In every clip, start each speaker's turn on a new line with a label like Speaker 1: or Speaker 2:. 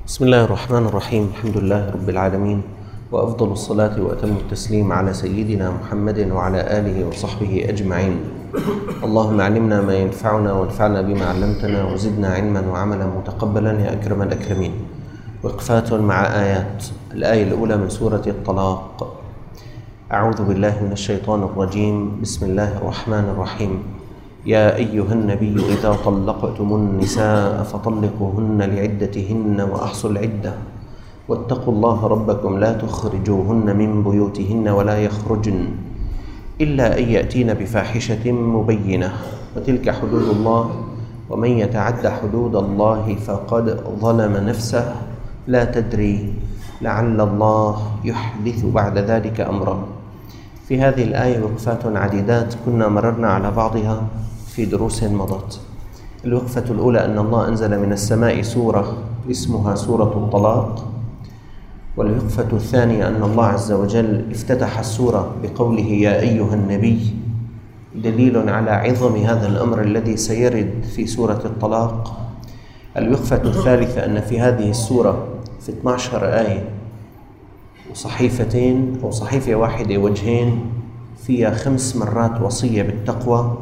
Speaker 1: بسم الله الرحمن الرحيم. الحمد لله رب العالمين، وأفضل الصلاة وأتم التسليم على سيدنا محمد وعلى آله وصحبه أجمعين. اللهم علمنا ما ينفعنا وانفعنا بما علمتنا وزدنا علما وعملا متقبلا يا أكرم الأكرمين. وقفات مع آيات. الآية الأولى من سورة الطلاق. أعوذ بالله من الشيطان الرجيم. بسم الله الرحمن الرحيم. يا أيها النبي إذا طلقتم النساء فطلقوهن لعدتهن وأحصوا العدة واتقوا الله ربكم لا تخرجوهن من بيوتهن ولا يخرجن إلا أن يأتين بفاحشة مبينة وتلك حدود الله ومن يتعد حدود الله فقد ظلم نفسه لا تدري لعل الله يحدث بعد ذلك أمرا. في هذه الآية وقفات عديدات كنا مررنا على بعضها في دروس مضت. الوقفة الأولى أن الله أنزل من السماء سورة اسمها سورة الطلاق. والوقفة الثانية أن الله عز وجل افتتح السورة بقوله يا أيها النبي، دليل على عظم هذا الأمر الذي سيرد في سورة الطلاق. الوقفة الثالثة أن في هذه السورة في 12 آية وصحيفتين أو صحيفة واحدة وجهين فيها 5 مرات وصية بالتقوى.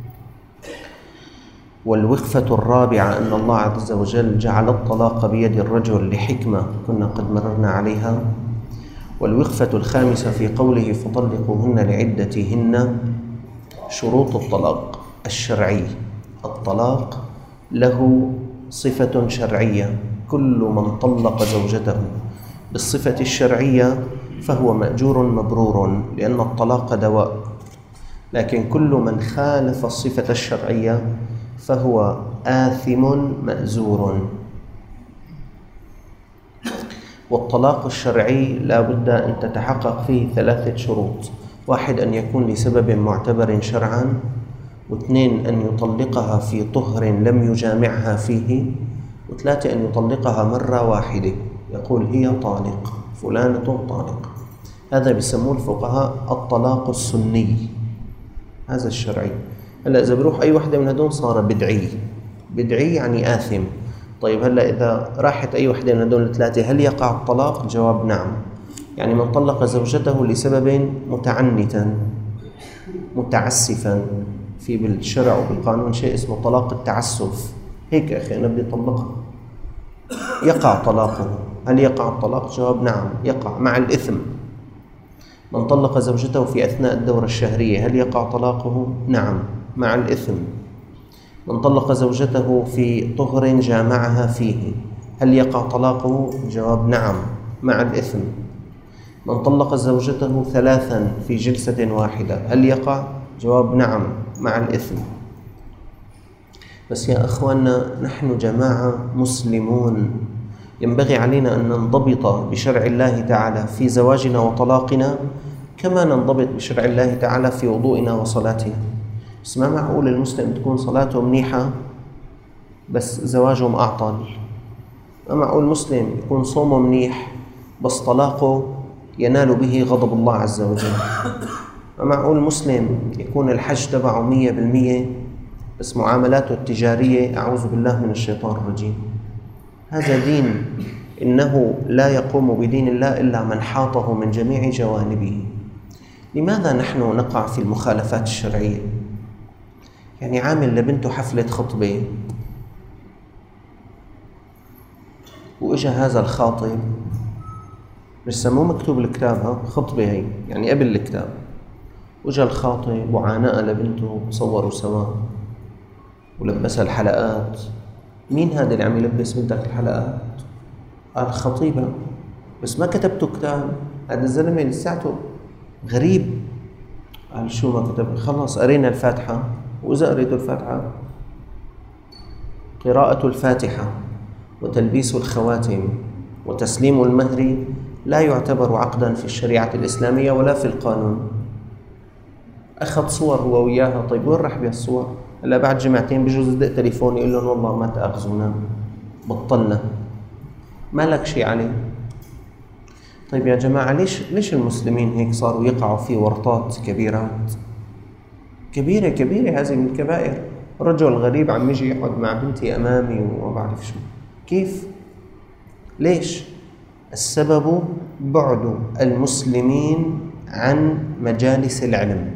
Speaker 1: والوقفة الرابعة أن الله عز وجل جعل الطلاق بيد الرجل لحكمة كنا قد مررنا عليها. والوقفة الخامسة في قوله فطلقوهن لعدتهن شروط الطلاق الشرعي. الطلاق له صفة شرعية، كل من طلق زوجته بالصفة الشرعية فهو مأجور مبرور لأن الطلاق دواء، لكن كل من خالف الصفة الشرعية فهو آثم مأزور. والطلاق الشرعي لا بد أن تتحقق فيه 3 شروط: 1 أن يكون لسبب معتبر شرعا، 2 أن يطلقها في طهر لم يجامعها فيه، 3 أن يطلقها مرة واحدة يقول هي طالق، فلانة طالق. هذا بيسموه الفقهاء الطلاق السني، هذا الشرعي. هلا إذا بروح أي وحدة من هدول صار بدعي. بدعي يعني آثم. طيب هلا إذا راحت أي وحدة من هدول 3 هل يقع الطلاق؟ الجواب نعم. يعني من طلق زوجته لسبب متعنتا متعسفا، في بالشرع وبالقانون شيء اسمه طلاق التعسف. هيك يا أخي أنا بدي أطلقها، يقع طلاقه. هل يقع الطلاق؟ جواب نعم يقع مع الإثم. من طلق زوجته في أثناء الدورة الشهرية هل يقع طلاقه؟ نعم مع الإثم. من طلق زوجته في طهر جامعها فيه هل يقع طلاقه؟ جواب نعم مع الإثم. من طلق زوجته 3 في جلسة واحدة هل يقع؟ جواب نعم مع الإثم. بس يا أخواننا نحن جماعة مسلمون، ينبغي علينا أن ننضبط بشرع الله تعالى في زواجنا وطلاقنا كما ننضبط بشرع الله تعالى في وضوئنا وصلاتنا. بس ما معقول المسلم تكون صلاته منيحة بس زواجه معطل. ما معقول مسلم يكون صومه منيح بس طلاقه ينال به غضب الله عز وجل. ما معقول مسلم يكون الحج تبعه 100% بس معاملاته التجارية أعوذ بالله من الشيطان الرجيم. هذا دين، إنه لا يقوم بدين الله إلا من حاطه من جميع جوانبه. لماذا نحن نقع في المخالفات الشرعية؟ يعني عامل لبنته حفلة خطبة وإجا هذا الخاطب، لسه مو مكتوب الكتاب، خطبة هي يعني قبل الكتاب، وإجا الخاطب وعانق لبنته وصوروا سوا ولبسها الحلقات. مين هذا اللي عم يلبس بنتك الحلقات؟ قال خطيبة، بس ما كتبته كتاب. هذا الزلمة لساته غريب. قال شو ما كتب؟ خلص قرينا الفاتحة، وإذا قريت الفاتحة قراءة الفاتحة وتلبيس الخواتم وتسليم المهر لا يعتبر عقدا في الشريعة الإسلامية ولا في القانون. أخذ صور هو وياها. طيب وين راح بها الصور؟ هلا بعد جمعتين بجوز يدق تليفون يقول لهم والله ما تأخذونا بطلنا، ما لك شيء عليه. طيب يا جماعة ليش المسلمين هيك صاروا يقعوا في ورطات كبيرات كبيرة؟ هذه من الكبائر. رجل غريب عم يجي يقعد مع بنتي أمامي وما بعرف شو. كيف؟ ليش؟ السبب بعد المسلمين عن مجالس العلم.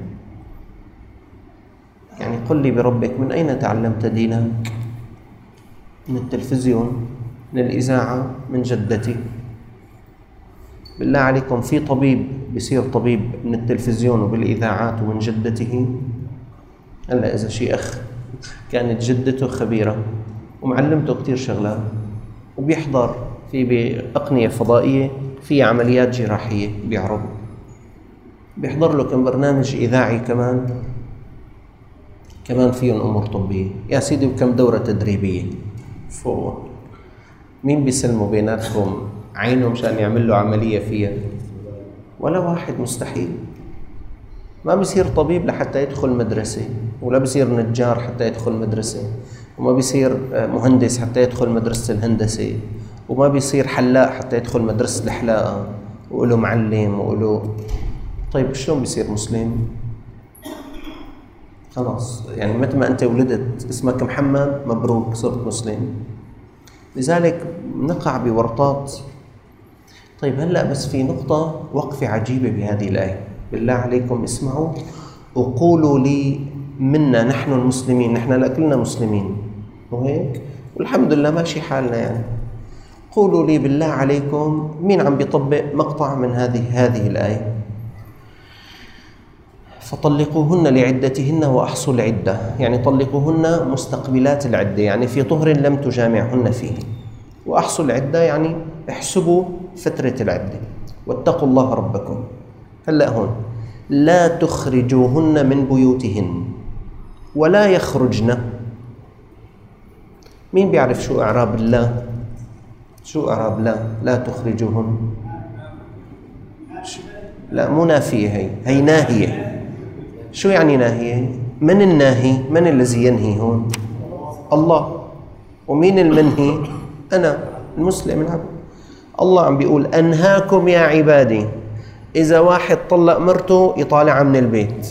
Speaker 1: يعني قل لي بربك، من أين تعلمت دينك؟ من التلفزيون، من الإذاعة، من جدتي؟ بالله عليكم، في طبيب بيصير طبيب من التلفزيون وبالإذاعات ومن جدته؟ هلا إذا شي أخ كانت جدته خبيرة ومعلمته كتير شغلات وبيحضر في بأقنية فضائية في عمليات جراحية بيعرضوا، بيحضر له كم برنامج إذاعي كمان فيهم أمور طبية يا سيدي، وكم دورة تدريبية فوق. مين بيسلموا بيناتكم عينه مشان يعمل له عملية فيها؟ ولا واحد، مستحيل. ما بيصير طبيب لحتى يدخل مدرسة، ولا بيصير نجار حتى يدخل مدرسة، وما بيصير مهندس حتى يدخل مدرسة الهندسة، وما بيصير حلاق حتى يدخل مدرسة الحلاقة وله معلم وله. طيب شلون بيصير مسلم؟ خلاص يعني متى ما أنت ولدت اسمك محمد، مبروك صرت مسلم. لذلك نقع بورطات. طيب هلأ بس في نقطة وقفة عجيبة بهذه الآية، بالله عليكم اسمعوا وقولوا لي منا نحن المسلمين. نحن لا كلنا مسلمين وهيك والحمد لله ماشي حالنا يعني. قولوا لي بالله عليكم مين عم بيطبق مقطع من هذه الآية؟ فطلقوهن لعدتهن وأحصوا العدة، يعني طلقوهن مستقبلات العدة، يعني في طهر لم تجامعهن فيه. وأحصوا العدة يعني احسبوا فترة العدة. واتقوا الله ربكم. هلأ هون لا تخرجوهن من بيوتهن ولا يخرجن. مين بيعرف شو إعراب الله؟ شو إعراب لا تخرجوهن؟ لا مو نافية، هي ناهية. شو يعني ناهية؟ من الناهي؟ من الذي ينهي هون؟ الله. ومين المنهي؟ أنا المسلم العبد. الله عم بيقول أنهاكم يا عبادي إذا واحد طلق مرته يطالعها من البيت.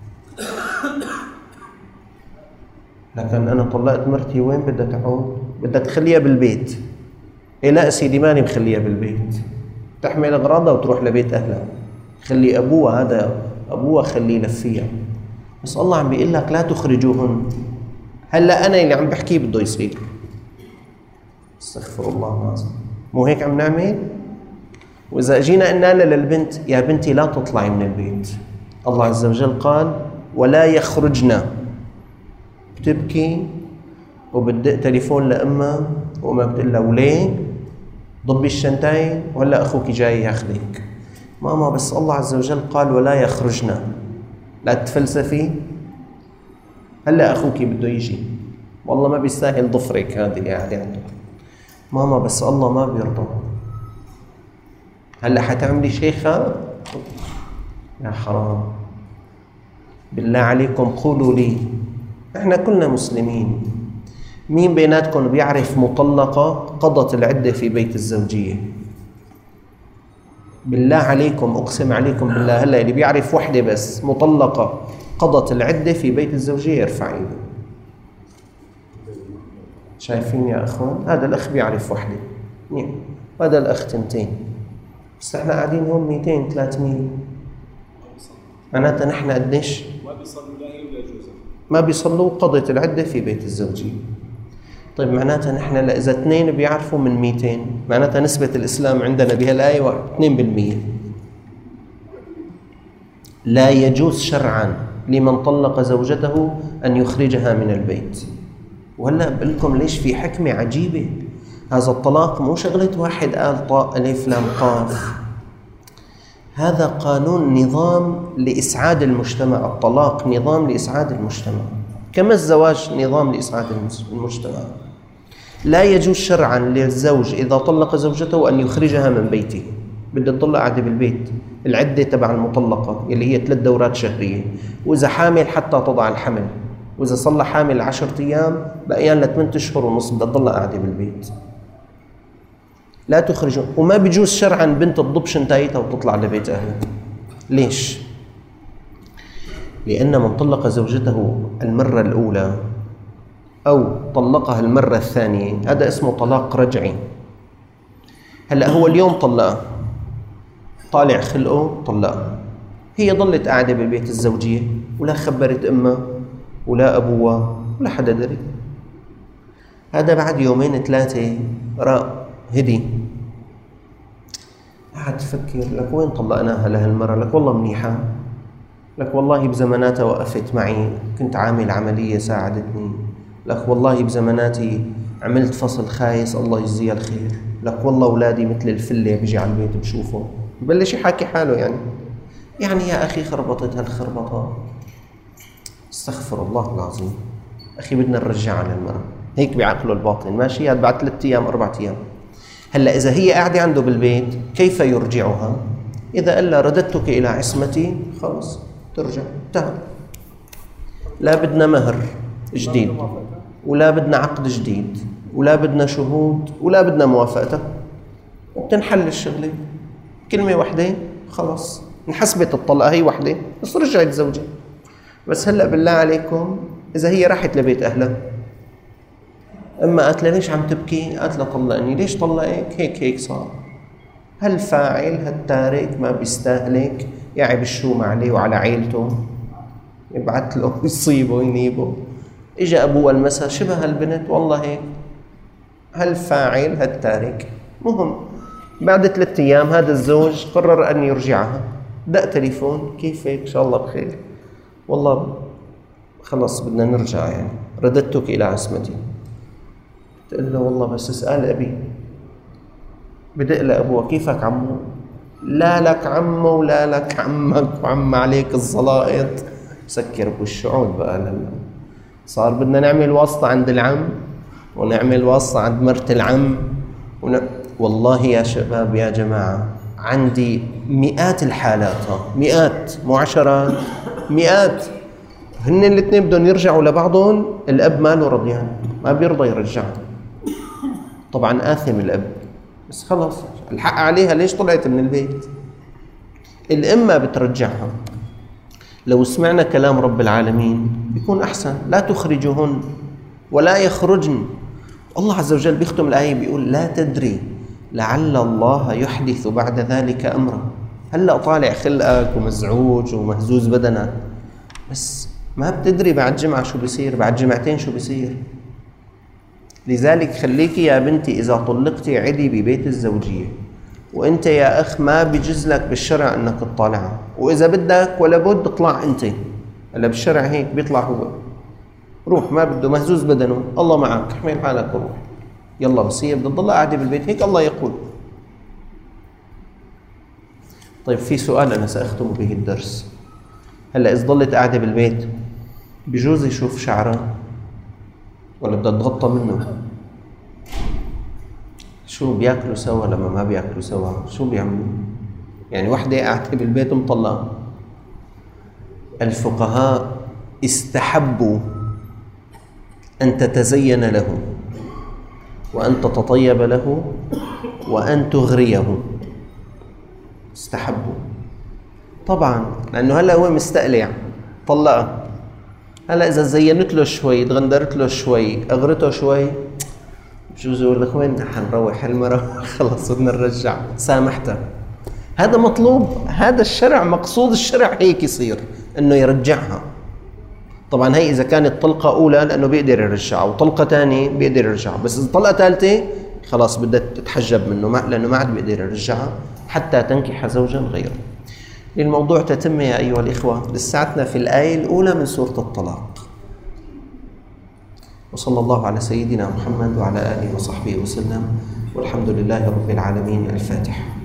Speaker 1: لكن أنا طلقت مرتي وين بدها تعود؟ بدها تخليها بالبيت. إيه لا سيدي ماني مخليها بالبيت، تحمل أغراضها وتروح لبيت أهلها. خلي أبوها، هذا أبوها خليه يلفيها. بس الله عم بيقول لك لا تخرجوهن. هلا أنا اللي عم بحكيه بده يصير. استغفر الله العظيم، مو هيك عم نعمل؟ وإذا جينا قلنا للبنت يا بنتي لا تطلعي من البيت، الله عز وجل قال ولا يخرجنا. بتبكي وبتدق تليفون لأمها وما بتقول لها وليه؟ ضبي الشنطاية وهلا أخوك جاي ياخذك. ماما بس الله عز وجل قال ولا يخرجنا. لا تفلسفي، هلا أخوك بده يجي، والله ما بيستاهل ضفرك هذه اللي قاعدة عنده. ماما بس الله ما بيرضى. هلا حتعملي شيخة؟ يا حرام. بالله عليكم قولوا لي، احنا كلنا مسلمين، مين بيناتكم بيعرف مطلقة قضت العدة في بيت الزوجية؟ بالله عليكم اقسم عليكم بالله، هلا اللي بيعرف وحدة بس مطلقة قضت العدة في بيت الزوجية يرفع ايده. شايفين يا اخوان؟ هذا الاخ بيعرف وحدة، هذا الاخ تنتين، بس احنا قاعدين هون 200 300. معناتها نحن قديش؟
Speaker 2: ما بيصلوا لا هي ولا جوزها،
Speaker 1: ما بيصلوا قضت العدة في بيت الزوجية. طيب معناتها نحن إذا 2 بيعرفوا من 200، معناتها نسبة الإسلام عندنا بهالآية 2%. لا يجوز شرعا لمن طلق زوجته أن يخرجها من البيت. وهلا بقول لكم ليش في حكمة عجيبة. هذا الطلاق مو شغلة واحد قال طاء ألف لام قاف، هذا قانون، نظام لإسعاد المجتمع. الطلاق نظام لإسعاد المجتمع، كما الزواج نظام لإسعاد المجتمع. لا يجوز شرعا للزوج إذا طلق زوجته أن يخرجها من بيته. بدها تضل قاعدة بالبيت. العدة تبع المطلقة اللي هي 3 دورات شهرية، وإذا حامل حتى تضع الحمل، وإذا صلى حامل 10 أيام بقيان ل 8 أشهر ونص بدها تضل قاعدة بالبيت. لا تخرجوا. وما بيجوز شرعا بنت تضب شنطايتها وتطلع لبيت أهلها. ليش؟ لأن من طلق زوجته المرة الأولى أو طلقها المرة الثانية هذا اسمه طلاق رجعي. هلأ هو اليوم طلقها، طالع خلقه طلقها، هي ضلت قاعدة بالبيت الزوجية ولا خبرت أمها ولا أبوها ولا حدا دري. هذا بعد يومين ثلاثة راق هدي، قاعد تفكر لك وين طلقناها لهالمرة، لك والله منيحة، لك والله بزماناتها وقفت معي، كنت عامل عملية ساعدتني، لك والله بزماناتي عملت فصل خايس الله يجزيها الخير، لك والله أولادي مثل الفلة بيجي على البيت بشوفه، ببلش يحاكي حاله يعني يا أخي خربطت هالخربطة، استغفر الله العظيم. أخي بدنا نرجعها للمرأة، هيك بعقله الباطن ماشي، هاد بعد 3 أيام 4 أيام. هلا إذا هي قاعدة عنده بالبيت كيف يرجعها؟ إذا قال لها رددتك إلى عصمتي خلص ترجع، انتهى. لا بدنا مهر جديد ولا بدنا عقد جديد ولا بدنا شهود ولا بدنا موافقتها، وبتنحل الشغلة كلمة واحدة خلص، انحسبت الطلقة هي واحدة بس رجعت زوجي. بس هلأ بالله عليكم إذا هي راحت لبيت أهلها، أما قالت لها ليش عم تبكي؟ قالت لها طلقني. ليش طلقك؟ هيك صار. هالفاعل هالتارك ما بيستاهلك، يعب الشوم عليه وعلى عيلته، يبعث له يصيبه ينيبه. إجا أبوه المسا شبه هالبنت والله هيك، هالفاعل هالتارك. مهم بعد 3 أيام هذا الزوج قرر أن يرجعها، دق تليفون كيفك؟ إن شاء الله بخير، والله خلص بدنا نرجع، يعني رددتك إلى عصمتي. تقول له والله بس اسأل أبي. بدق لأبوه كيفك عمو؟ لا لك عمه ولا لك عمك وعم عليك الزلائط. سكر بوشه بقى لما صار بدنا نعمل واسطة عند العم ونعمل واسطة عند مرت العم والله يا شباب يا جماعة عندي مئات الحالات، مئات مو عشرات، مئات. هن الاثنين بدهم يرجعوا لبعضهم، الأب ماله رضيان ما بيرضى يرجعها، طبعا آثم الأب، بس خلاص الحق عليها ليش طلعت من البيت. الأم بترجعها. لو سمعنا كلام رب العالمين بيكون أحسن، لا تخرجهن ولا يخرجن. الله عز وجل بيختم الآية بيقول لا تدري لعل الله يحدث بعد ذلك أمرا. هلأ طالع خلقك ومزعوج ومهزوز بدنك، بس ما بتدري بعد جمعة شو بيصير، بعد جمعتين شو بيصير. لذلك خليكي يا بنتي إذا طلقتي عدي ببيت الزوجية، وإنت يا أخ ما بيجوز لك بالشرع أنك تطالعها، وإذا بدك ولا بد اطلع أنت. هلا بالشرع هيك بيطلع هو، روح ما بده مهزوز بدنه، الله معك احمل حالك وروح يلا. بس هي بدها تضل قاعدة بالبيت، هيك الله يقول. طيب في سؤال أنا سأختم به الدرس. هلا إذا ضلت قاعدة بالبيت بجوز يشوف شعرها ولا بدها تغطى منه؟ شو بياكلوا سوا لما ما بياكلوا سوا؟ شو بيعملوا؟ يعني وحدة قاعدة بالبيت مطلقة. الفقهاء استحبوا أن تتزين له وأن تتطيب له وأن تغريه، استحبوا طبعا، لأنه هلأ هو مستقلع طلقها. هلأ إذا زينت له شوي، تغندرت له شوي، أغرته شوي، بجوز يقول لك وين حنروح المرة خلص بدنا نرجع، سامحتها. هذا مطلوب، هذا الشرع مقصود الشرع هيك يصير إنه يرجعها. طبعا هي إذا كانت طلقة أولى لأنه بيقدر يرجعها، وطلقة ثانية بيقدر يرجعها، بس إذا طلقة ثالثة خلاص بدها تتحجب منه لأنه ما عاد بيقدر يرجعها حتى تنكح زوجا غيره. للموضوع تتمة يا أيها الإخوة، لساتنا في الآية الأولى من سورة الطلاق. وصلى الله على سيدنا محمد وعلى آله وصحبه وسلم، والحمد لله رب العالمين. الفاتحة.